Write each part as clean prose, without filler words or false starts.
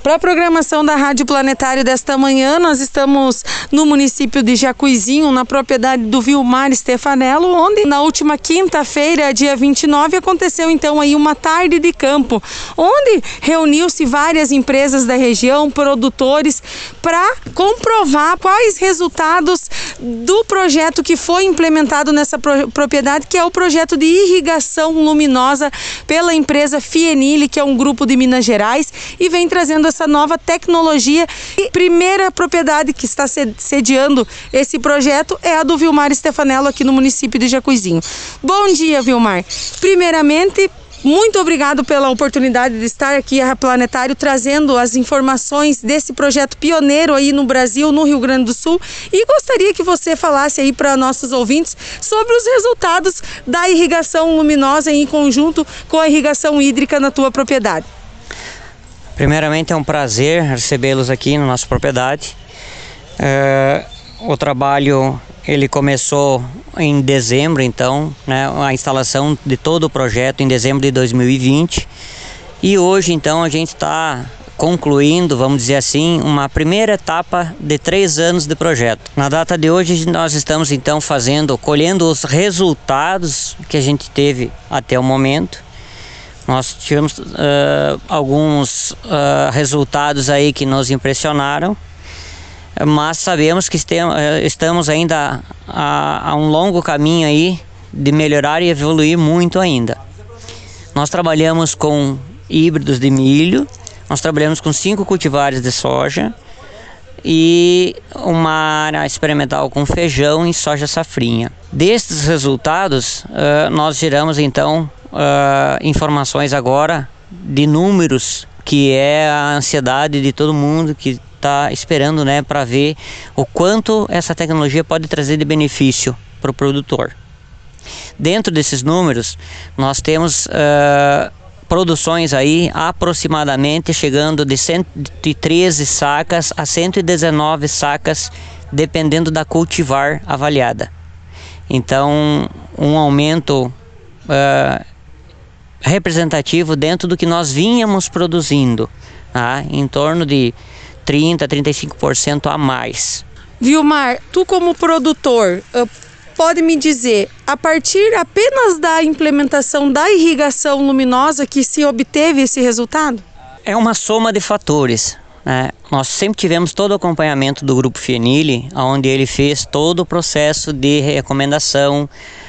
Para a programação da Rádio Planetário desta manhã, nós estamos no município de Jacuizinho, na propriedade do Vilmar Stefanello, onde na última quinta-feira, dia 29, aconteceu então aí uma tarde de campo, onde reuniu-se várias empresas da região, produtores, para comprovar quais resultados do projeto que foi implementado nessa propriedade, que é o projeto de irrigação luminosa pela empresa Fienile, que é um grupo de Minas Gerais, e vem trazendo essa nova tecnologia. E a primeira propriedade que está sediando esse projeto é a do Vilmar Stefanello, aqui no município de Jacuizinho. Bom dia, Vilmar. Primeiramente, muito obrigado pela oportunidade de estar aqui a Planetário trazendo as informações desse projeto pioneiro aí no Brasil, no Rio Grande do Sul, e gostaria que você falasse aí para nossos ouvintes sobre os resultados da irrigação luminosa em conjunto com a irrigação hídrica na tua propriedade. Primeiramente é um prazer recebê-los aqui na nossa propriedade. O trabalho ele começou em dezembro, então, né, a instalação de todo o projeto em dezembro de 2020, e hoje então a gente está concluindo, vamos dizer assim, uma primeira etapa de 3 anos de projeto. Na data de hoje nós estamos então colhendo os resultados que a gente teve até o momento. Nós tivemos alguns resultados aí que nos impressionaram, mas sabemos que estamos ainda a um longo caminho aí de melhorar e evoluir muito ainda. Nós trabalhamos com híbridos de milho, nós trabalhamos com 5 cultivares de soja e uma área experimental com feijão e soja safrinha. Destes resultados, nós geramos então informações agora de números, que é a ansiedade de todo mundo que está esperando, né, para ver o quanto essa tecnologia pode trazer de benefício para o produtor. Dentro desses números, nós temos produções aí aproximadamente chegando de 113 sacas a 119 sacas, dependendo da cultivar avaliada. Então, um aumento representativo dentro do que nós vínhamos produzindo, tá? Em torno de 30% a 35% a mais. Vilmar, tu como produtor, pode me dizer, a partir apenas da implementação da irrigação luminosa que se obteve esse resultado? É uma soma de fatores, né? Nós sempre tivemos todo o acompanhamento do Grupo Fienile, onde ele fez todo o processo de recomendação,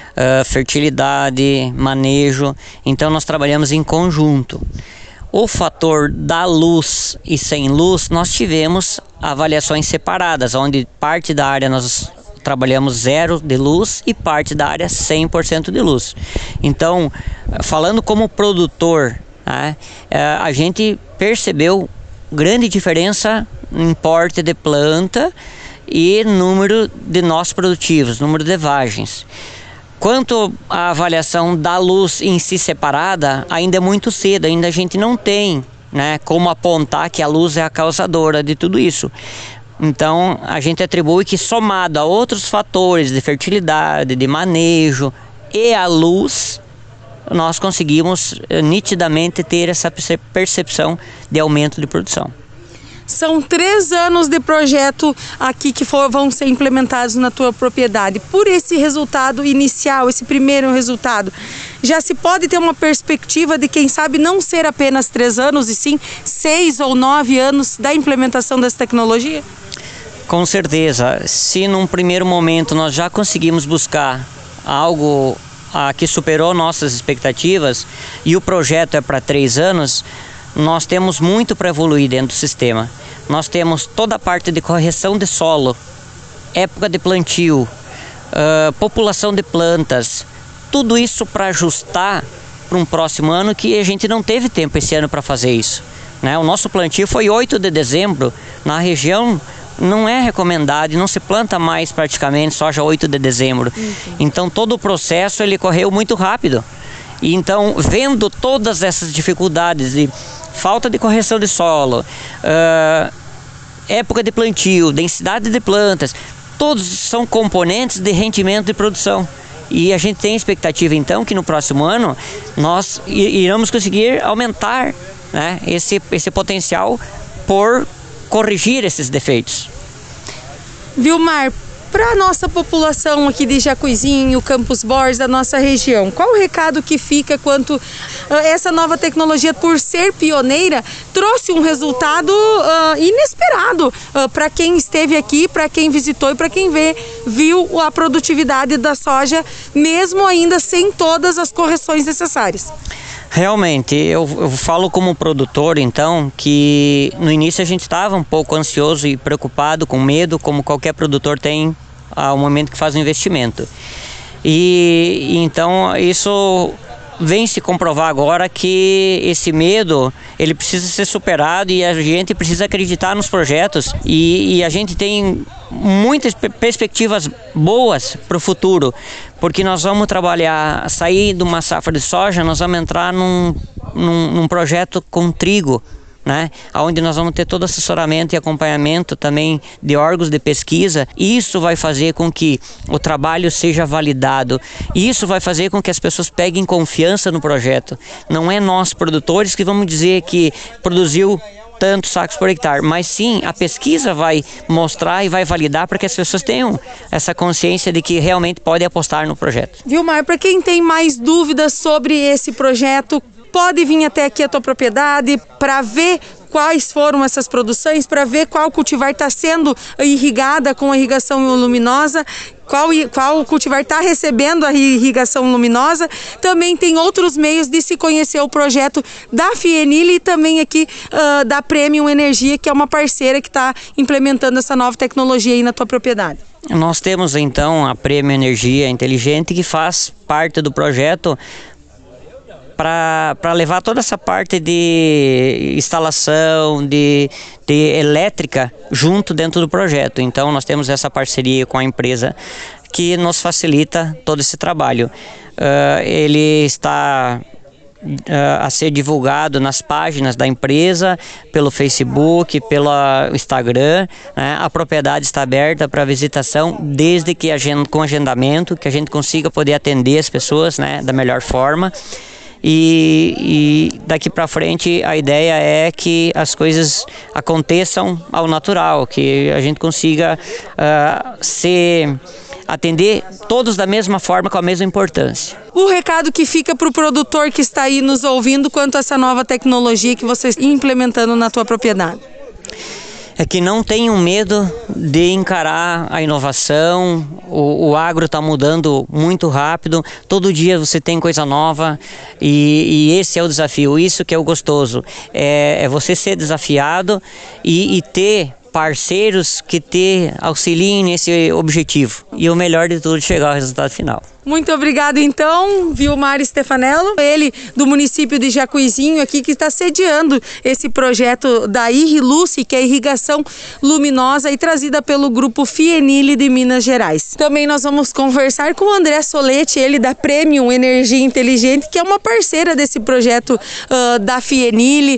fertilidade, manejo, então nós trabalhamos em conjunto. O fator da luz e sem luz, nós tivemos avaliações separadas, onde parte da área nós trabalhamos 0 de luz e parte da área 100% de luz. Então, falando como produtor, né, a gente percebeu grande diferença em porte de planta e número de nós produtivos, número de vagens. Quanto à avaliação da luz em si separada, ainda é muito cedo, ainda a gente não tem, né, como apontar que a luz é a causadora de tudo isso. Então a gente atribui que, somado a outros fatores de fertilidade, de manejo e a luz, nós conseguimos nitidamente ter essa percepção de aumento de produção. São 3 anos de projeto aqui que vão ser implementados na tua propriedade. Por esse resultado inicial, esse primeiro resultado, já se pode ter uma perspectiva de, quem sabe, não ser apenas 3 anos, e sim 6 ou 9 anos da implementação dessa tecnologia? Com certeza. Se num primeiro momento nós já conseguimos buscar algo que superou nossas expectativas e o projeto é para 3 anos, nós temos muito para evoluir dentro do sistema. Nós temos toda a parte de correção de solo, época de plantio, população de plantas, tudo isso para ajustar para um próximo ano, que a gente não teve tempo esse ano para fazer isso, né? O nosso plantio foi 8 de dezembro, na região não é recomendado, não se planta mais praticamente soja 8 de dezembro. Então todo o processo ele correu muito rápido. E então, vendo todas essas dificuldades de falta de correção de solo, época de plantio, densidade de plantas, todos são componentes de rendimento de produção. E a gente tem expectativa então que no próximo ano nós iremos conseguir aumentar, né, esse potencial por corrigir esses defeitos. Vilmar, para a nossa população aqui de Jacuizinho, Campos Borges, da nossa região, qual o recado que fica quanto essa nova tecnologia, por ser pioneira, trouxe um resultado inesperado para quem esteve aqui, para quem visitou e para quem viu a produtividade da soja, mesmo ainda sem todas as correções necessárias? Realmente, eu falo como produtor, então, que no início a gente estava um pouco ansioso e preocupado, com medo, como qualquer produtor tem ao momento que faz o investimento. E então isso vem se comprovar agora que esse medo, ele precisa ser superado e a gente precisa acreditar nos projetos e a gente tem muitas perspectivas boas para o futuro, porque nós vamos trabalhar, sair de uma safra de soja, nós vamos entrar num projeto com trigo, né? Onde nós vamos ter todo assessoramento e acompanhamento também de órgãos de pesquisa. Isso vai fazer com que o trabalho seja validado. Isso vai fazer com que as pessoas peguem confiança no projeto. Não é nós produtores que vamos dizer que produziu tantos sacos por hectare, mas sim a pesquisa vai mostrar e vai validar para que as pessoas tenham essa consciência de que realmente podem apostar no projeto. Vilmar, para quem tem mais dúvidas sobre esse projeto, pode vir até aqui a tua propriedade para ver quais foram essas produções, para ver qual cultivar está sendo irrigada com a irrigação luminosa, qual cultivar está recebendo a irrigação luminosa. Também tem outros meios de se conhecer o projeto da FIENIL e também aqui da Premium Energia, que é uma parceira que está implementando essa nova tecnologia aí na tua propriedade. Nós temos então a Premium Energia Inteligente, que faz parte do projeto para levar toda essa parte de instalação, de elétrica junto dentro do projeto. Então nós temos essa parceria com a empresa que nos facilita todo esse trabalho. Ele está a ser divulgado nas páginas da empresa, pelo Facebook, pelo Instagram, né? A propriedade está aberta para visitação desde que com agendamento, que a gente consiga poder atender as pessoas, né, da melhor forma. E daqui para frente a ideia é que as coisas aconteçam ao natural, que a gente consiga atender todos da mesma forma, com a mesma importância. O recado que fica para o produtor que está aí nos ouvindo quanto a essa nova tecnologia que você está implementando na tua propriedade? É que não tenham medo de encarar a inovação. O agro está mudando muito rápido, todo dia você tem coisa nova e esse é o desafio, isso que é o gostoso, é você ser desafiado e ter parceiros que te auxiliem nesse objetivo e o melhor de tudo, chegar ao resultado final. Muito obrigado então, Vilmar Stefanello, ele do município de Jacuizinho aqui, que está sediando esse projeto da Irriluce, que é a irrigação luminosa e trazida pelo grupo FIENIL de Minas Gerais. Também nós vamos conversar com o André Soletti, ele da Premium Energia Inteligente, que é uma parceira desse projeto da FIENIL,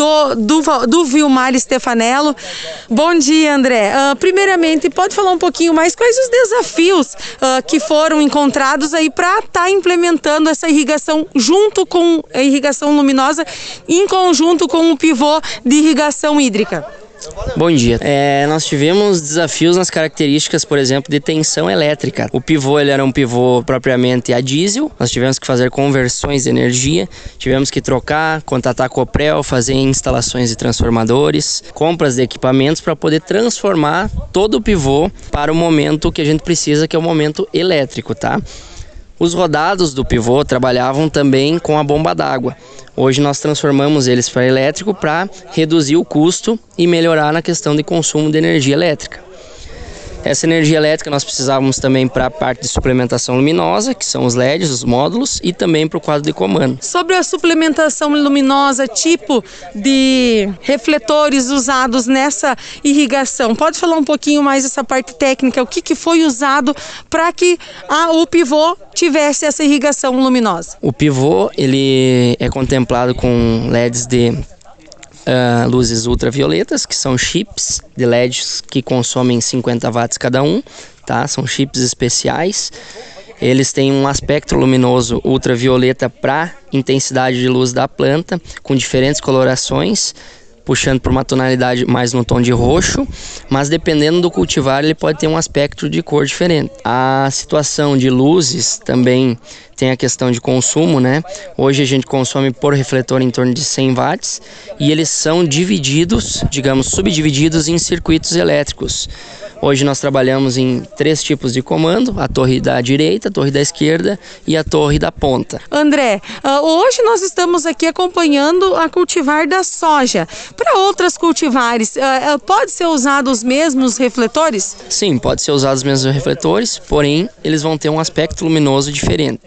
do Vilmar Stefanello. Bom dia, André. Primeiramente, pode falar um pouquinho mais quais os desafios que foram encontrados aí para estar implementando essa irrigação junto com a irrigação luminosa, em conjunto com o pivô de irrigação hídrica? Bom dia. Nós tivemos desafios nas características, por exemplo, de tensão elétrica. O pivô, ele era um pivô propriamente a diesel. Nós tivemos que fazer conversões de energia, tivemos que trocar, contatar a Coprel, fazer instalações de transformadores, compras de equipamentos para poder transformar todo o pivô para o momento que a gente precisa, que é o momento elétrico, tá? Os rodados do pivô trabalhavam também com a bomba d'água. Hoje nós transformamos eles para elétrico para reduzir o custo e melhorar na questão de consumo de energia elétrica. Essa energia elétrica nós precisávamos também para a parte de suplementação luminosa, que são os LEDs, os módulos, e também para o quadro de comando. Sobre a suplementação luminosa, tipo de refletores usados nessa irrigação, pode falar um pouquinho mais dessa parte técnica, o que foi usado para que o pivô tivesse essa irrigação luminosa? O pivô, ele é contemplado com LEDs de luzes ultravioletas, que são chips de LEDs que consomem 50 watts cada um, tá? São chips especiais. Eles têm um aspecto luminoso ultravioleta para intensidade de luz da planta, com diferentes colorações, puxando para uma tonalidade mais no tom de roxo, mas dependendo do cultivar ele pode ter um aspecto de cor diferente. A situação de luzes também tem a questão de consumo, né? Hoje a gente consome por refletor em torno de 100 watts e eles são divididos, digamos, subdivididos em circuitos elétricos. Hoje nós trabalhamos em 3 tipos de comando: a torre da direita, a torre da esquerda e a torre da ponta. André, hoje nós estamos aqui acompanhando a cultivar da soja. Para outras cultivares, pode ser usado os mesmos refletores? Sim, pode ser usado os mesmos refletores, porém eles vão ter um aspecto luminoso diferente.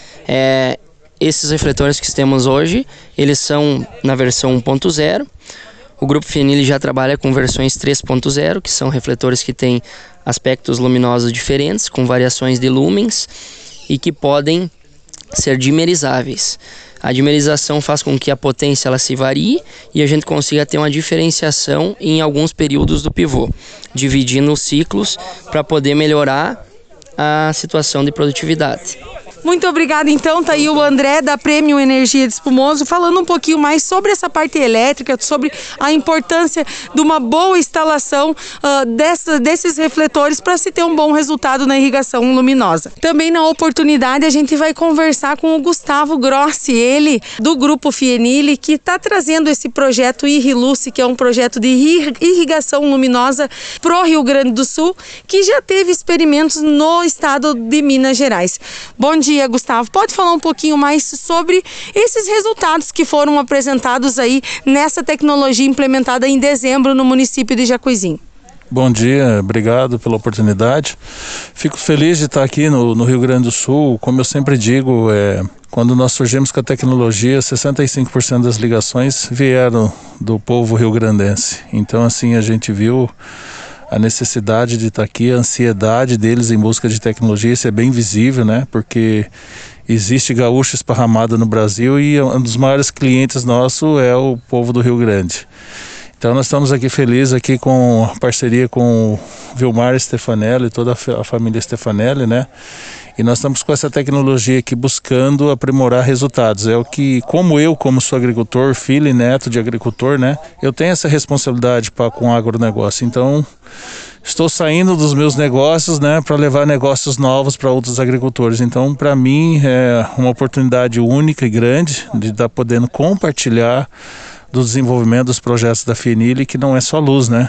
Esses refletores que temos hoje, eles são na versão 1.0. O Grupo Fienily já trabalha com versões 3.0, que são refletores que têm aspectos luminosos diferentes, com variações de lumens e que podem ser dimerizáveis. A dimerização faz com que a potência ela se varie e a gente consiga ter uma diferenciação em alguns períodos do pivô, dividindo os ciclos para poder melhorar a situação de produtividade. Muito obrigada, então, tá aí o André da Prêmio Energia de Espumoso falando um pouquinho mais sobre essa parte elétrica, sobre a importância de uma boa instalação desses refletores para se ter um bom resultado na irrigação luminosa. Também na oportunidade a gente vai conversar com o Gustavo Grossi, ele do Grupo Fienily, que está trazendo esse projeto Irriluce, que é um projeto de irrigação luminosa pro Rio Grande do Sul, que já teve experimentos no estado de Minas Gerais. Bom dia, Gustavo. Pode falar um pouquinho mais sobre esses resultados que foram apresentados aí nessa tecnologia implementada em dezembro no município de Jacuizinho? Bom dia, obrigado pela oportunidade. Fico feliz de estar aqui no Rio Grande do Sul. Como eu sempre digo, quando nós surgimos com a tecnologia, 65% das ligações vieram do povo rio-grandense. Então, assim, a gente viu a necessidade de estar aqui, a ansiedade deles em busca de tecnologia, isso é bem visível, né? Porque existe gaúcho esparramado no Brasil e um dos maiores clientes nossos é o povo do Rio Grande. Então nós estamos aqui felizes aqui com a parceria com o Vilmar Stefanelli e toda a família Stefanelli, né? E nós estamos com essa tecnologia aqui buscando aprimorar resultados. É o que, como sou agricultor, filho e neto de agricultor, né? Eu tenho essa responsabilidade com o agronegócio. Então, estou saindo dos meus negócios, né, para levar negócios novos para outros agricultores. Então, para mim, é uma oportunidade única e grande de estar podendo compartilhar do desenvolvimento dos projetos da Fienily, que não é só luz, né?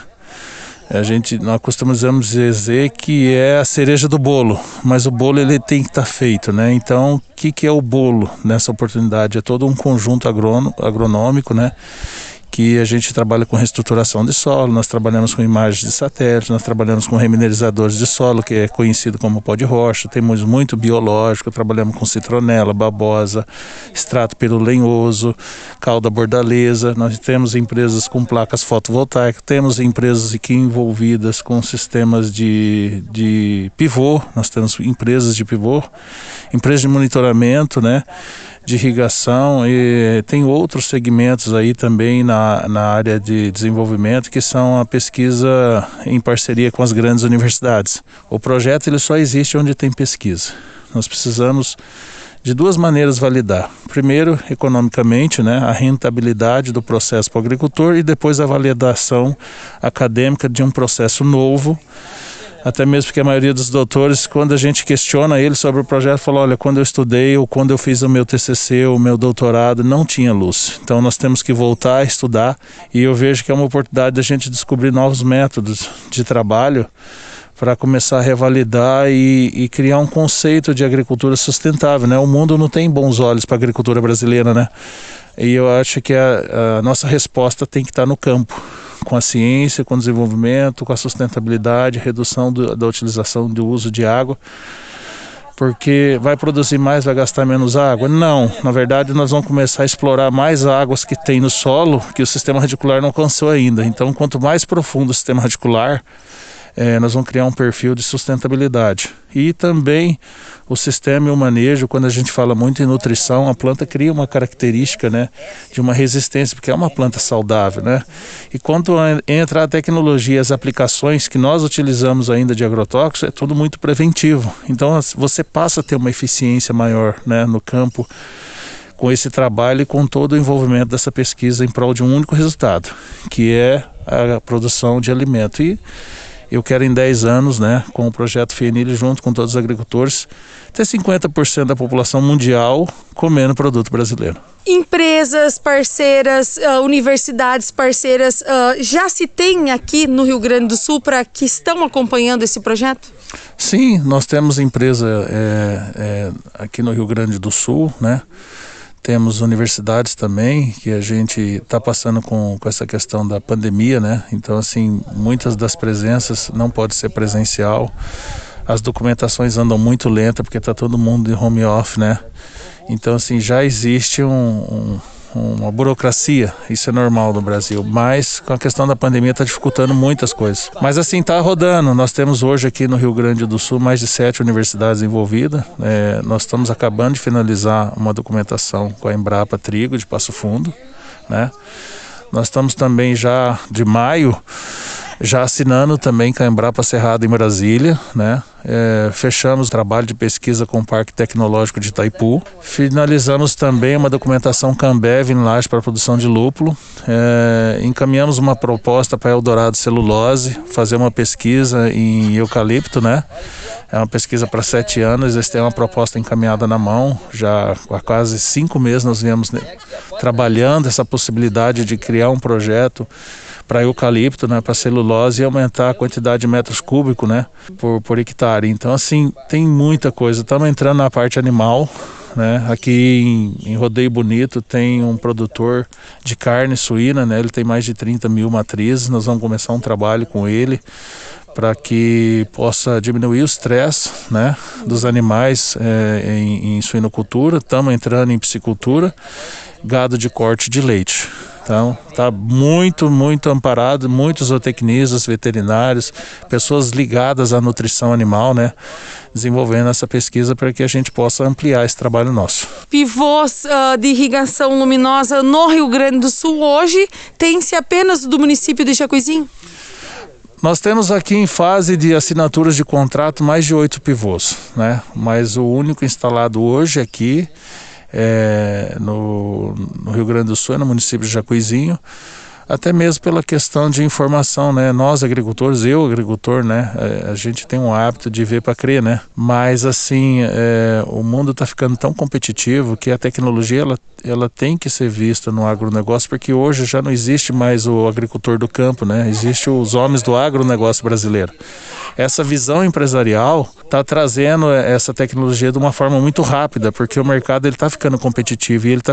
Nós costumamos dizer que é a cereja do bolo, mas o bolo ele tem que estar feito, né? Então, o que é o bolo nessa oportunidade? É todo um conjunto agronômico, né? Que a gente trabalha com reestruturação de solo, nós trabalhamos com imagens de satélite, nós trabalhamos com remineralizadores de solo, que é conhecido como pó de rocha, temos muito biológico, trabalhamos com citronela, babosa, extrato perolenhoso, cauda bordaleza, nós temos empresas com placas fotovoltaicas, temos empresas aqui envolvidas com sistemas de pivô, nós temos empresas de pivô, empresas de monitoramento, né? De irrigação, e tem outros segmentos aí também na área de desenvolvimento, que são a pesquisa em parceria com as grandes universidades. O projeto ele só existe onde tem pesquisa. Nós precisamos de 2 maneiras validar. Primeiro, economicamente, né, a rentabilidade do processo para o agricultor, e depois a validação acadêmica de um processo novo. Até mesmo porque a maioria dos doutores, quando a gente questiona eles sobre o projeto, fala: olha, quando eu estudei ou quando eu fiz o meu TCC, o meu doutorado, não tinha luz. Então nós temos que voltar a estudar, e eu vejo que é uma oportunidade da gente descobrir novos métodos de trabalho para começar a revalidar e criar um conceito de agricultura sustentável, né? O mundo não tem bons olhos para a agricultura brasileira, né? E eu acho que a nossa resposta tem que estar no campo, com a ciência, com o desenvolvimento, com a sustentabilidade, redução da utilização do uso de água, porque vai produzir mais, vai gastar menos água? Não, na verdade nós vamos começar a explorar mais águas que tem no solo, que o sistema radicular não alcançou ainda. Então, quanto mais profundo o sistema radicular, nós vamos criar um perfil de sustentabilidade. E também o sistema e o manejo, quando a gente fala muito em nutrição, a planta cria uma característica, né, de uma resistência, porque é uma planta saudável, né? E quando entra a tecnologia, as aplicações que nós utilizamos ainda de agrotóxicos, é tudo muito preventivo. Então você passa a ter uma eficiência maior, né, no campo, com esse trabalho e com todo o envolvimento dessa pesquisa em prol de um único resultado, que é a produção de alimento. E eu quero em 10 anos, né, com o projeto FIENIL, junto com todos os agricultores, ter 50% da população mundial comendo produto brasileiro. Empresas parceiras, universidades parceiras, já se tem aqui no Rio Grande do Sul para que estão acompanhando esse projeto? Sim, nós temos empresa aqui no Rio Grande do Sul, né? Temos universidades também, que a gente está passando com essa questão da pandemia, né? Então, assim, muitas das presenças não pode ser presencial. As documentações andam muito lenta, porque está todo mundo em home office, né? Então, assim, já existe uma burocracia, isso é normal no Brasil, mas com a questão da pandemia está dificultando muitas coisas. Mas assim, está rodando, nós temos hoje aqui no Rio Grande do Sul mais de 7 universidades envolvidas, nós estamos acabando de finalizar uma documentação com a Embrapa Trigo de Passo Fundo, né? Nós estamos também já de maio, já assinando também com a Embrapa Cerrado em Brasília, né? Fechamos o trabalho de pesquisa com o Parque Tecnológico de Itaipu. Finalizamos também uma documentação com a Ambev em Lages para a produção de lúpulo. Encaminhamos uma proposta para Eldorado Celulose, fazer uma pesquisa em eucalipto, né? É uma pesquisa para 7 anos, eles têm uma proposta encaminhada na mão. Já há quase 5 meses nós viemos trabalhando essa possibilidade de criar um projeto para eucalipto, né, para celulose e aumentar a quantidade de metros cúbicos, né, por hectare. Então, assim, tem muita coisa. Estamos entrando na parte animal, né? Aqui em Rodeio Bonito tem um produtor de carne suína, né? Ele tem mais de 30 mil matrizes. Nós vamos começar um trabalho com ele para que possa diminuir o estresse, né, dos animais em suinocultura. Estamos entrando em piscicultura, gado de corte de leite. Então, está muito amparado, muitos zootecnistas, veterinários, pessoas ligadas à nutrição animal, né, desenvolvendo essa pesquisa para que a gente possa ampliar esse trabalho nosso. Pivôs de irrigação luminosa no Rio Grande do Sul hoje tem-se apenas do município de Jacuizinho? Nós temos aqui em fase de assinaturas de contrato mais de 8 pivôs, né, mas o único instalado hoje aqui no Rio Grande do Sul, no município de Jacuizinho, até mesmo pela questão de informação, né? Nós agricultores, eu agricultor, né? A gente tem um hábito de ver para crer, né? Mas assim, o mundo está ficando tão competitivo que a tecnologia ela tem que ser vista no agronegócio, porque hoje já não existe mais o agricultor do campo, né? Existe os homens do agronegócio brasileiro. Essa visão empresarial está trazendo essa tecnologia de uma forma muito rápida, porque o mercado está ficando competitivo e ele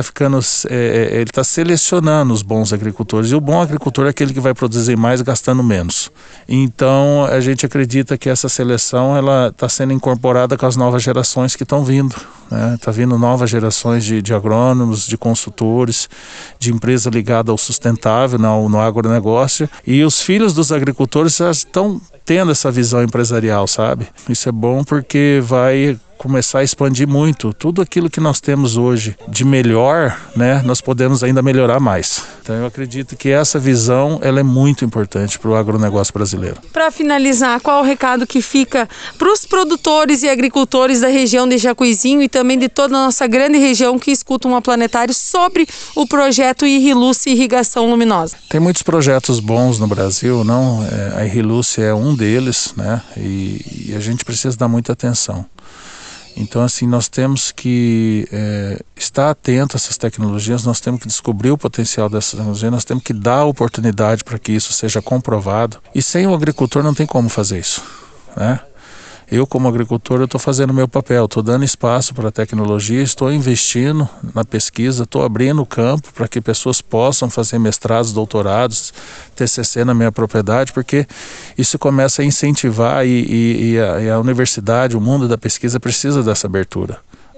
está selecionando os bons agricultores. E o bom agricultor é aquele que vai produzir mais gastando menos. Então a gente acredita que essa seleção ela está sendo incorporada com as novas gerações que estão vindo. Está vindo novas gerações de agrônomos, de consultores, de empresa ligada ao sustentável, no agronegócio. E os filhos dos agricultores já estão tendo essa visão empresarial, sabe? Isso é bom porque vai começar a expandir muito. Tudo aquilo que nós temos hoje de melhor, né, nós podemos ainda melhorar mais. Então eu acredito que essa visão ela é muito importante para o agronegócio brasileiro. Para finalizar, qual o recado que fica para os produtores e agricultores da região de Jacuizinho e também de toda a nossa grande região que escutam a Planetário sobre o projeto Irriluce Irrigação Luminosa? Tem muitos projetos bons no Brasil, não? A Irriluce é um deles, né? E a gente precisa dar muita atenção. Então, assim, nós temos que estar atento a essas tecnologias, nós temos que descobrir o potencial dessas tecnologias, nós temos que dar oportunidade para que isso seja comprovado. E sem o agricultor não tem como fazer isso, né? Eu, como agricultor, eu estou fazendo o meu papel, estou dando espaço para a tecnologia, estou investindo na pesquisa, estou abrindo o campo para que pessoas possam fazer mestrados, doutorados, TCC na minha propriedade, porque isso começa a incentivar e a universidade, o mundo da pesquisa precisa dessa abertura.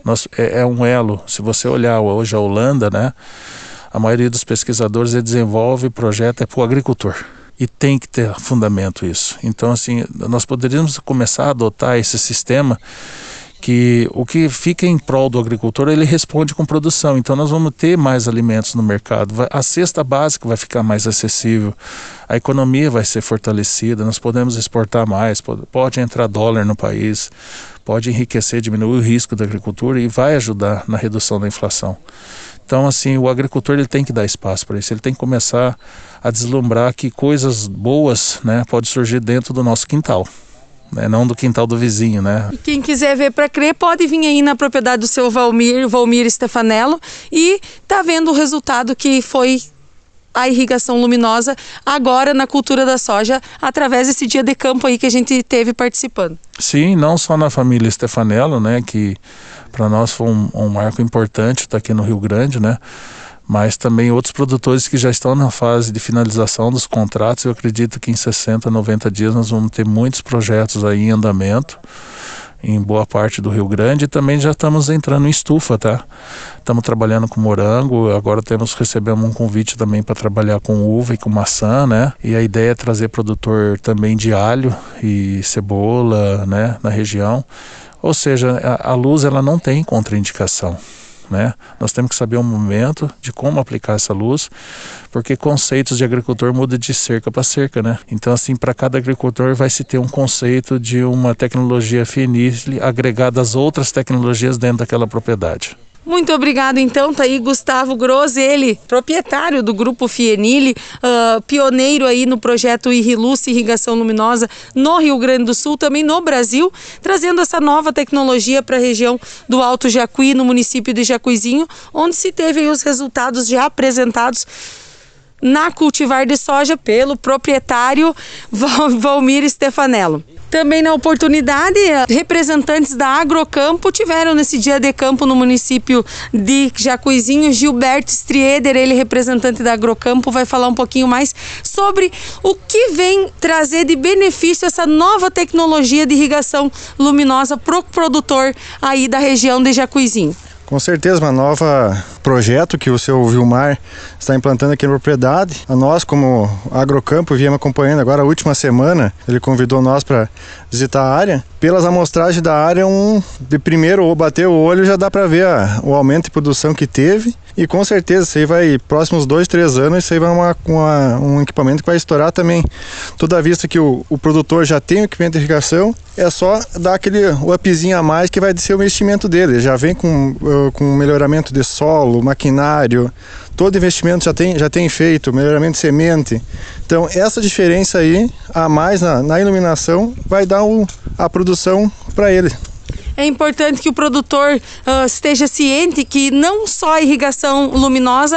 É um elo. Se você olhar hoje a Holanda, né, a maioria dos pesquisadores desenvolve projeto para o agricultor. E tem que ter fundamento isso. Então, assim, nós poderíamos começar a adotar esse sistema que o que fica em prol do agricultor, ele responde com produção. Então, nós vamos ter mais alimentos no mercado. A cesta básica vai ficar mais acessível. A economia vai ser fortalecida. Nós podemos exportar mais. Pode entrar dólar no país. Pode enriquecer, diminuir o risco da agricultura e vai ajudar na redução da inflação. Então, assim, o agricultor ele tem que dar espaço para isso, ele tem que começar a deslumbrar que coisas boas, né, podem surgir dentro do nosso quintal, né, não do quintal do vizinho, né. E quem quiser ver para crer pode vir aí na propriedade do seu Valmir Stefanello e tá vendo o resultado que foi a irrigação luminosa agora na cultura da soja, através desse dia de campo aí que a gente teve participando. Sim, não só na família Stefanello, né, que para nós foi um marco importante estar aqui no Rio Grande, né, mas também outros produtores que já estão na fase de finalização dos contratos. Eu acredito que em 60, 90 dias nós vamos ter muitos projetos aí em andamento, em boa parte do Rio Grande, e também já estamos entrando em estufa, tá? Estamos trabalhando com morango, agora recebemos um convite também para trabalhar com uva e com maçã, né? E a ideia é trazer produtor também de alho e cebola, né, na região. Ou seja, a luz ela não tem contraindicação, né? Nós temos que saber o momento de como aplicar essa luz, porque conceitos de agricultor mudam de cerca para cerca, né? Então, assim, para cada agricultor vai se ter um conceito de uma tecnologia Fienile agregada às outras tecnologias dentro daquela propriedade. Muito obrigado, então, tá aí Gustavo Gross, ele, proprietário do Grupo Fienile, pioneiro aí no projeto Irriluz, Irrigação Luminosa, no Rio Grande do Sul, também no Brasil, trazendo essa nova tecnologia para a região do Alto Jacuí, no município de Jacuizinho, onde se teve aí os resultados já apresentados na cultivar de soja pelo proprietário Valmir Stefanello. Também na oportunidade, representantes da Agrocampo tiveram nesse dia de campo no município de Jacuizinho. Gilberto Strieder, ele representante da Agrocampo, vai falar um pouquinho mais sobre o que vem trazer de benefício essa nova tecnologia de irrigação luminosa para o produtor aí da região de Jacuizinho. Com certeza, uma nova projeto que o seu Vilmar está implantando aqui na propriedade. A nós, como Agrocampo, viemos acompanhando agora a última semana. Ele convidou nós para visitar a área. Pelas amostragens da área, de primeiro bater o olho já dá para ver o aumento de produção que teve. E com certeza, isso aí vai, próximos 2, 3 anos, isso aí vai um equipamento que vai estourar também. Toda vista que o produtor já tem o equipamento de irrigação, é só dar aquele upzinho a mais que vai ser o investimento dele. Já vem com melhoramento de solo, maquinário, todo investimento já tem feito, melhoramento de semente. Então essa diferença aí, a mais na iluminação, vai dar a produção para ele. É importante que o produtor esteja ciente que não só a irrigação luminosa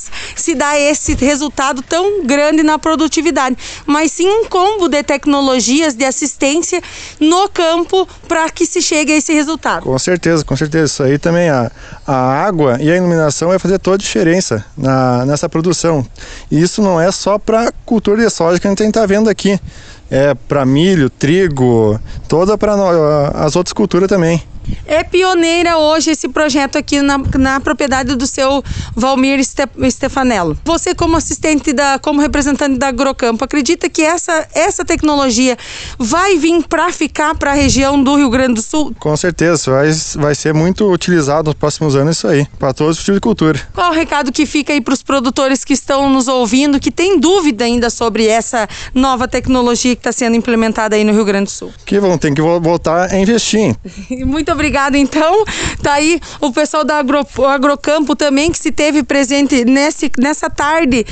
se dar esse resultado tão grande na produtividade, mas sim um combo de tecnologias de assistência no campo para que se chegue a esse resultado. Com certeza, com certeza. Isso aí também, a água e a iluminação vai fazer toda a diferença nessa produção. E isso não é só para cultura de soja que a gente está vendo aqui. É para milho, trigo, toda para as outras culturas também. É pioneira hoje esse projeto aqui na propriedade do seu Valmir Stefanello. Você, como assistente, como representante da Agrocampo, acredita que essa tecnologia vai vir para ficar para a região do Rio Grande do Sul? Com certeza, vai ser muito utilizado nos próximos anos isso aí, para todos os tipos de cultura. Qual o recado que fica aí para os produtores que estão nos ouvindo, que têm dúvida ainda sobre essa nova tecnologia que está sendo implementada aí no Rio Grande do Sul? Que vão ter que voltar a investir. Muito obrigada, então. Tá aí o pessoal da Agrocampo também, que se teve presente nessa tarde,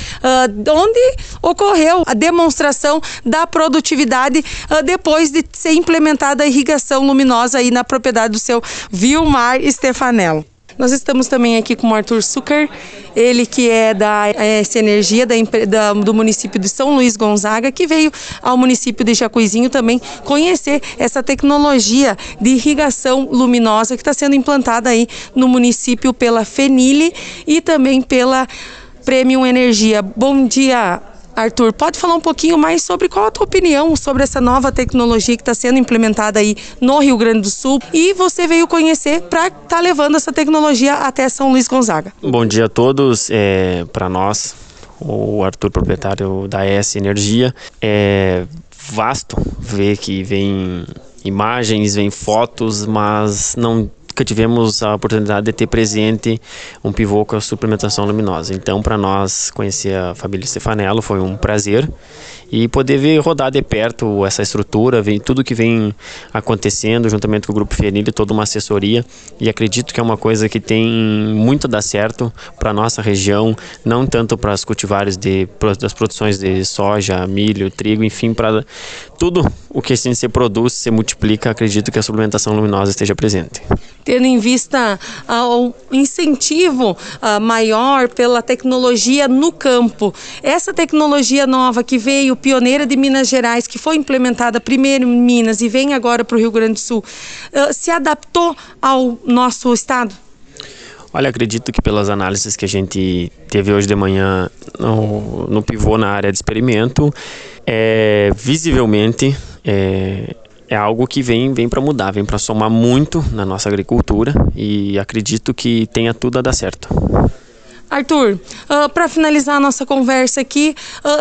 onde ocorreu a demonstração da produtividade depois de ser implementada a irrigação luminosa aí na propriedade do seu Vilmar Stefanello. Nós estamos também aqui com o Arthur Zucker, ele que é da AS Energia, do município de São Luís Gonzaga, que veio ao município de Jacuizinho também conhecer essa tecnologia de irrigação luminosa que está sendo implantada aí no município pela Fienile e também pela Premium Energia. Bom dia, Arthur, pode falar um pouquinho mais sobre qual a tua opinião sobre essa nova tecnologia que está sendo implementada aí no Rio Grande do Sul e você veio conhecer para estar levando essa tecnologia até São Luís Gonzaga? Bom dia a todos. Para nós, o Arthur, proprietário da AS Energia, é vasto ver que vem imagens, vem fotos, mas não nunca tivemos a oportunidade de ter presente um pivô com a suplementação luminosa. Então, para nós conhecer a família Stefanello foi um prazer, e poder ver rodar de perto essa estrutura, ver tudo que vem acontecendo juntamente com o Grupo Fienily, toda uma assessoria, e acredito que é uma coisa que tem muito a dar certo para a nossa região, não tanto para os cultivares das produções de soja, milho, trigo, enfim, para tudo o que assim se produz, se multiplica. Acredito que a suplementação luminosa esteja presente. Tendo em vista o incentivo maior pela tecnologia no campo, essa tecnologia nova que veio, pioneira de Minas Gerais, que foi implementada primeiro em Minas e vem agora para o Rio Grande do Sul, se adaptou ao nosso estado? Olha, acredito que pelas análises que a gente teve hoje de manhã no pivô na área de experimento, visivelmente é algo que vem para mudar, vem para somar muito na nossa agricultura, e acredito que tenha tudo a dar certo. Arthur, para finalizar a nossa conversa aqui,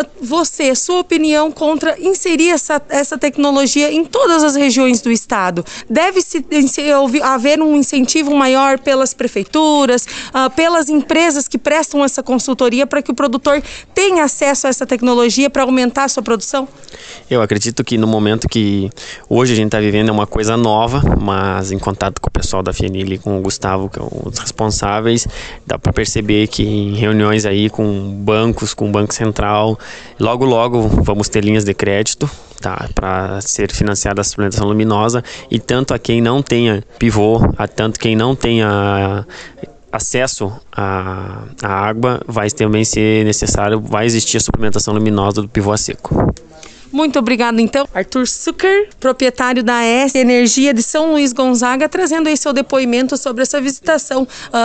sua opinião contra inserir essa tecnologia em todas as regiões do estado? Deve-se haver um incentivo maior pelas prefeituras, pelas empresas que prestam essa consultoria, para que o produtor tenha acesso a essa tecnologia para aumentar a sua produção? Eu acredito que no momento que hoje a gente está vivendo é uma coisa nova, mas em contato com o pessoal da Fienily, com o Gustavo, que é um dos responsáveis, dá para perceber que em reuniões aí com bancos, com o Banco Central, logo vamos ter linhas de crédito, tá, para ser financiada a suplementação luminosa, e tanto a quem não tenha pivô, tanto quem não tenha acesso à água, vai também ser necessário, vai existir a suplementação luminosa do pivô a seco. Muito obrigado, então, Arthur Zucker, proprietário da AES Energia de São Luís Gonzaga, trazendo aí seu depoimento sobre essa visitação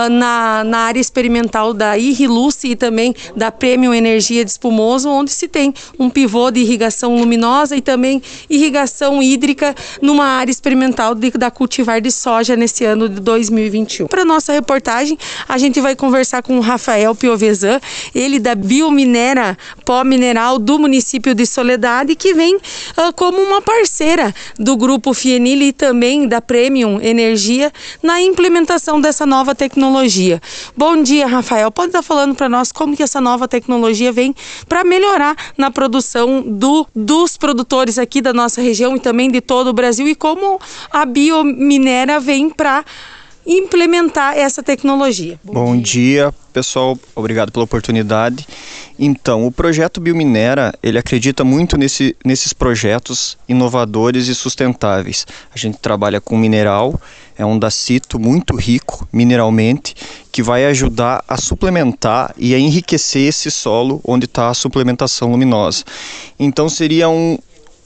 na área experimental da IRILUCE e também da Premium Energia de Espumoso, onde se tem um pivô de irrigação luminosa e também irrigação hídrica numa área experimental da cultivar de soja nesse ano de 2021. Para nossa reportagem, a gente vai conversar com o Rafael Piovesan, ele da Biominera Pó Mineral do município de Soledade, que vem como uma parceira do Grupo Fienily e também da Premium Energia na implementação dessa nova tecnologia. Bom dia, Rafael. Pode estar falando para nós como que essa nova tecnologia vem para melhorar na produção dos produtores aqui da nossa região e também de todo o Brasil, e como a Biominera vem para implementar essa tecnologia. Bom dia, pessoal. Obrigado pela oportunidade. Então, o projeto Biominera, ele acredita muito nesses projetos inovadores e sustentáveis. A gente trabalha com mineral, é um dacito muito rico mineralmente, que vai ajudar a suplementar e a enriquecer esse solo onde está a suplementação luminosa. Então, seria um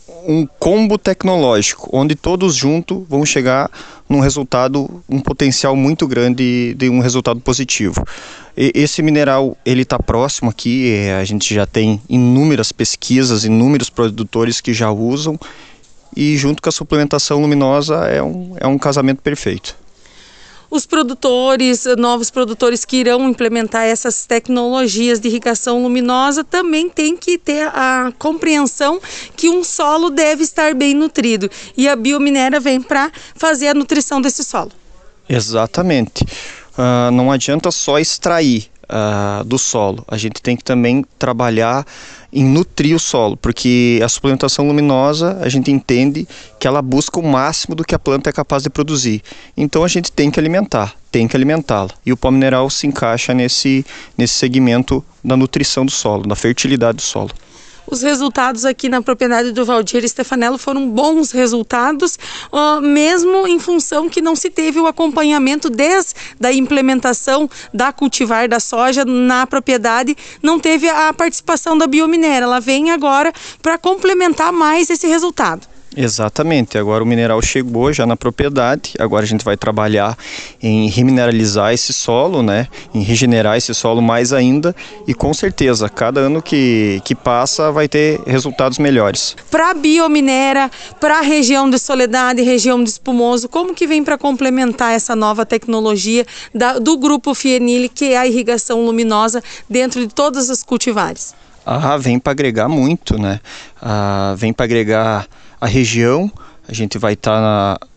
combo tecnológico, onde todos juntos vão chegar num resultado, um potencial muito grande de um resultado positivo. Esse mineral, ele está próximo aqui, a gente já tem inúmeras pesquisas, inúmeros produtores que já usam, e junto com a suplementação luminosa é um casamento perfeito. Os produtores, novos produtores que irão implementar essas tecnologias de irrigação luminosa também têm que ter a compreensão que um solo deve estar bem nutrido, e a Biominera vem para fazer a nutrição desse solo. Exatamente. Não adianta só extrair do solo, a gente tem que também trabalhar em nutrir o solo, porque a suplementação luminosa, a gente entende que ela busca o máximo do que a planta é capaz de produzir. Então a gente tem que alimentá-la. E o pó mineral se encaixa nesse segmento da nutrição do solo, da fertilidade do solo. Os resultados aqui na propriedade do Valdir Stefanello foram bons resultados, mesmo em função que não se teve o acompanhamento desde a implementação da cultivar da soja na propriedade, não teve a participação da Biominera. Ela vem agora para complementar mais esse resultado. Exatamente, agora o mineral chegou já na propriedade, agora a gente vai trabalhar em remineralizar esse solo, né? Em regenerar esse solo mais ainda, e com certeza, cada ano que passa vai ter resultados melhores. Para a Biominera, para a região de Soledade, região de Espumoso, como que vem para complementar essa nova tecnologia do Grupo Fienily, que é a irrigação luminosa dentro de todas as cultivares? Vem para agregar muito, né? Vem para agregar a região, a gente vai estar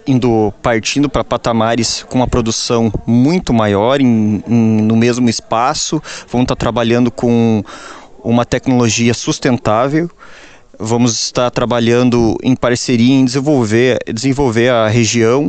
partindo para patamares com uma produção muito maior no mesmo espaço. Vamos estar trabalhando com uma tecnologia sustentável. Vamos estar trabalhando em parceria em desenvolver a região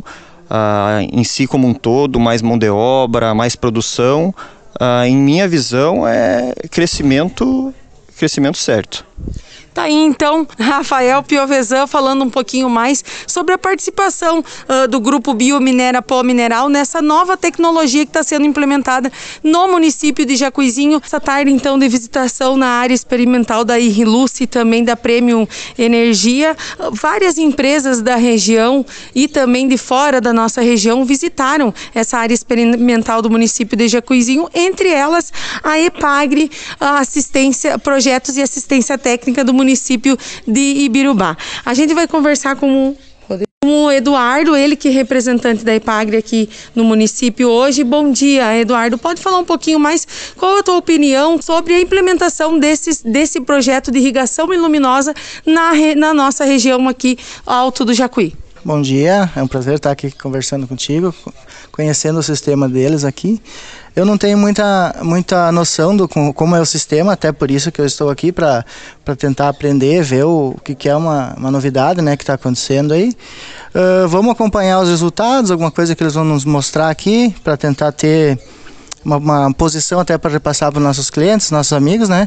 em si como um todo, mais mão de obra, mais produção. Em minha visão, é crescimento certo. Tá aí então Rafael Piovesan falando um pouquinho mais sobre a participação do Grupo Biominera Pó Mineral nessa nova tecnologia que está sendo implementada no município de Jacuizinho. Essa tarde então de visitação na área experimental da Hilluce e também da Premium Energia. Várias empresas da região e também de fora da nossa região visitaram essa área experimental do município de Jacuizinho, entre elas a EPAGRE, a projetos e assistência técnica do município de Ibirubá. A gente vai conversar com o Eduardo, ele que é representante da EPAGRE aqui no município hoje. Bom dia, Eduardo. Pode falar um pouquinho mais, qual é a tua opinião sobre a implementação desse projeto de irrigação luminosa na nossa região aqui, Alto do Jacuí? Bom dia, é um prazer estar aqui conversando contigo, conhecendo o sistema deles aqui. Eu não tenho muita noção do como é o sistema, até por isso que eu estou aqui para tentar aprender, ver o que é uma novidade, né, que está acontecendo aí. Vamos acompanhar os resultados, alguma coisa que eles vão nos mostrar aqui, para tentar ter uma posição até para repassar para os nossos clientes, nossos amigos, né?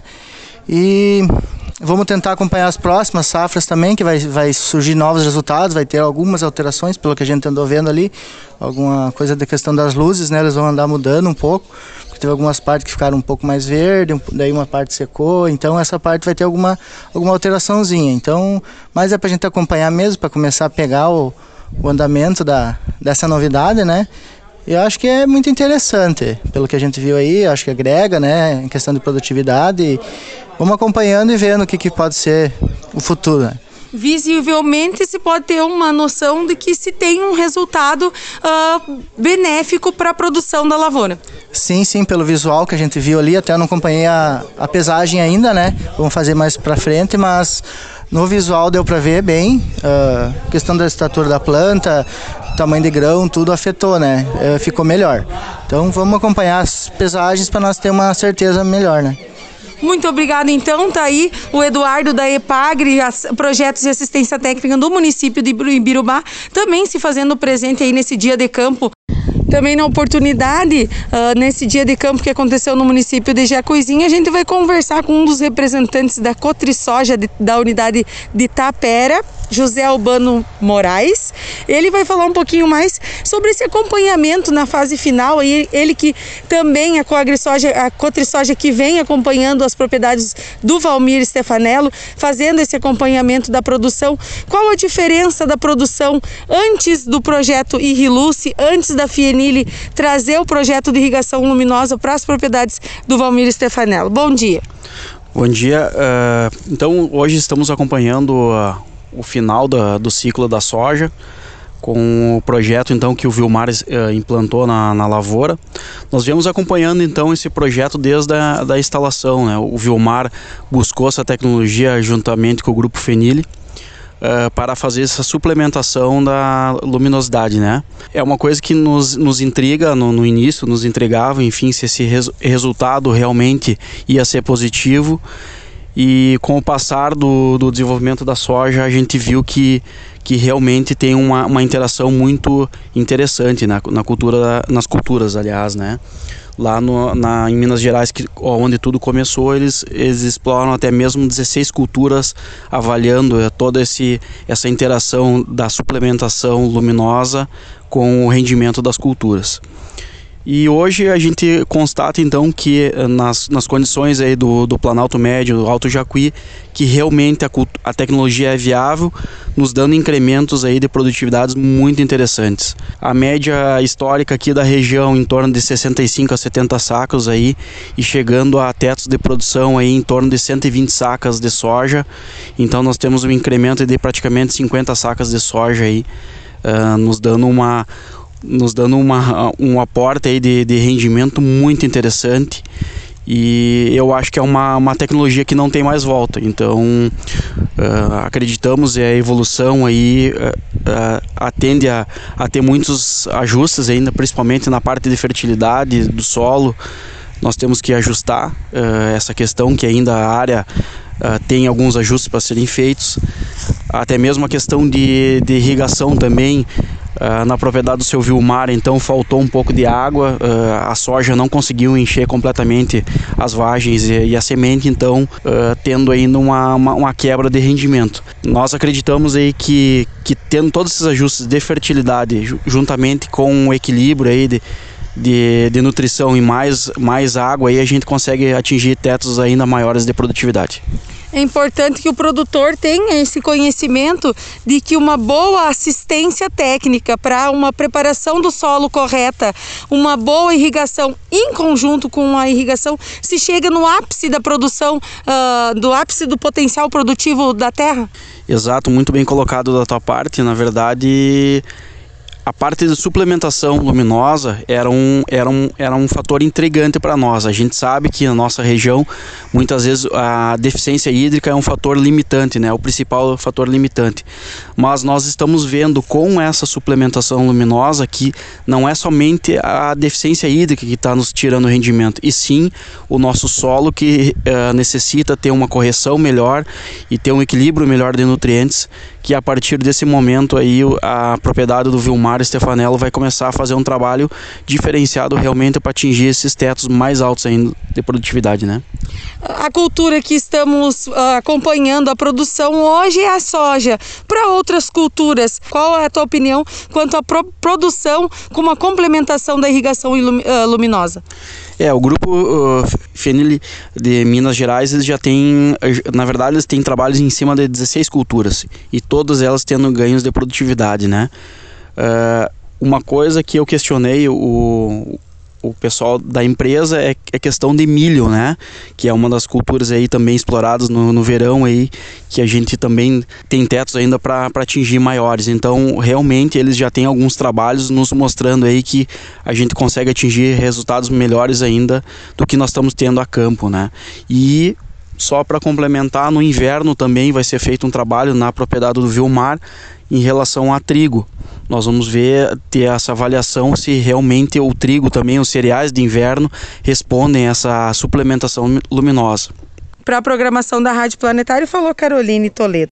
E vamos tentar acompanhar as próximas safras também, que vai surgir novos resultados, vai ter algumas alterações, pelo que a gente andou vendo ali, alguma coisa da questão das luzes, né? Eles vão andar mudando um pouco, porque teve algumas partes que ficaram um pouco mais verde, daí uma parte secou, então essa parte vai ter alguma alteraçãozinha. Então, mas é para a gente acompanhar mesmo, para começar a pegar o andamento dessa novidade, né? E eu acho que é muito interessante, pelo que a gente viu aí, acho que agrega, né, em questão de produtividade. Vamos acompanhando e vendo o que pode ser o futuro, né? Visivelmente se pode ter uma noção de que se tem um resultado benéfico para a produção da lavoura. Sim, pelo visual que a gente viu ali, até não acompanhei a pesagem ainda, né? Vamos fazer mais para frente, mas no visual deu para ver bem, questão da estatura da planta, tamanho de grão, tudo afetou, né? Ficou melhor. Então vamos acompanhar as pesagens para nós ter uma certeza melhor, né? Muito obrigada, então. Tá aí o Eduardo da EPAGRE, projetos de assistência técnica do município de Ibirubá, também se fazendo presente aí nesse dia de campo. Também na oportunidade, nesse dia de campo que aconteceu no município de Jacuizinho, a gente vai conversar com um dos representantes da Cotrisoja da unidade de Tapera, José Albano Moraes. Ele vai falar um pouquinho mais sobre esse acompanhamento na fase final. Ele que também, a Cotrisoja que vem acompanhando as propriedades do Valmir Stefanello, fazendo esse acompanhamento da produção. Qual a diferença da produção antes do projeto Hilluce, antes da Fienile trazer o projeto de irrigação luminosa para as propriedades do Valmir Stefanello? Bom dia. Bom dia. Então, hoje estamos acompanhando o final do ciclo da soja, com o projeto então que o Vilmar implantou na lavoura. Nós viemos acompanhando então esse projeto desde a instalação, né? O Vilmar buscou essa tecnologia juntamente com o Grupo Fienile para fazer essa suplementação da luminosidade, né? É uma coisa que nos intriga no início, nos intrigava, enfim, se esse resultado realmente ia ser positivo. E com o passar do desenvolvimento da soja, a gente viu que realmente tem uma interação muito interessante nas culturas, aliás, né? Lá em Minas Gerais, onde tudo começou, eles exploram até mesmo 16 culturas, avaliando toda essa interação da suplementação luminosa com o rendimento das culturas. E hoje a gente constata então que nas condições aí do Planalto Médio, do Alto Jacuí, que realmente a tecnologia é viável, nos dando incrementos aí de produtividades muito interessantes. A média histórica aqui da região em torno de 65 a 70 sacos aí, e chegando a tetos de produção aí em torno de 120 sacas de soja. Então nós temos um incremento de praticamente 50 sacas de soja aí, nos dando um aporte aí de rendimento muito interessante. e eu acho que é uma tecnologia que não tem mais volta. Então acreditamos que a evolução aí atende a ter muitos ajustes ainda, principalmente na parte de fertilidade do solo. Nós temos que ajustar essa questão, que ainda a área tem alguns ajustes para serem feitos. Até mesmo a questão de irrigação também. Na propriedade do seu Vilmar, então, faltou um pouco de água, a soja não conseguiu encher completamente as vagens e a semente, então tendo ainda uma quebra de rendimento. Nós acreditamos aí que tendo todos esses ajustes de fertilidade, juntamente com o equilíbrio aí de nutrição e mais água, aí a gente consegue atingir tetos ainda maiores de produtividade. É importante que o produtor tenha esse conhecimento de que uma boa assistência técnica para uma preparação do solo correta, uma boa irrigação em conjunto com a irrigação, se chega no ápice da produção, do ápice do potencial produtivo da terra. Exato, muito bem colocado da tua parte. Na verdade, a parte de suplementação luminosa era um fator intrigante para nós. A gente sabe que na nossa região, muitas vezes a deficiência hídrica é um fator limitante, né? O principal fator limitante. Mas nós estamos vendo com essa suplementação luminosa que não é somente a deficiência hídrica que está nos tirando rendimento, e sim o nosso solo que necessita ter uma correção melhor e ter um equilíbrio melhor de nutrientes, que a partir desse momento aí a propriedade do Vilmar Stefanello vai começar a fazer um trabalho diferenciado realmente para atingir esses tetos mais altos ainda de produtividade, né? A cultura que estamos acompanhando a produção hoje é a soja. Para outras culturas, qual é a tua opinião quanto à produção com uma complementação da irrigação luminosa? O grupo FENIL de Minas Gerais, eles já têm, na verdade, eles têm trabalhos em cima de 16 culturas e todas elas tendo ganhos de produtividade, né? Uma coisa que eu questionei o pessoal da empresa é questão de milho, né? Que é uma das culturas aí também exploradas no verão aí, que a gente também tem tetos ainda para atingir maiores. Então, realmente, eles já têm alguns trabalhos nos mostrando aí que a gente consegue atingir resultados melhores ainda do que nós estamos tendo a campo, né? E só para complementar, no inverno também vai ser feito um trabalho na propriedade do Vilmar em relação a trigo. Nós vamos ter essa avaliação se realmente o trigo também, os cereais de inverno, respondem a essa suplementação luminosa. Para a programação da Rádio Planetário, falou Caroline Toledo.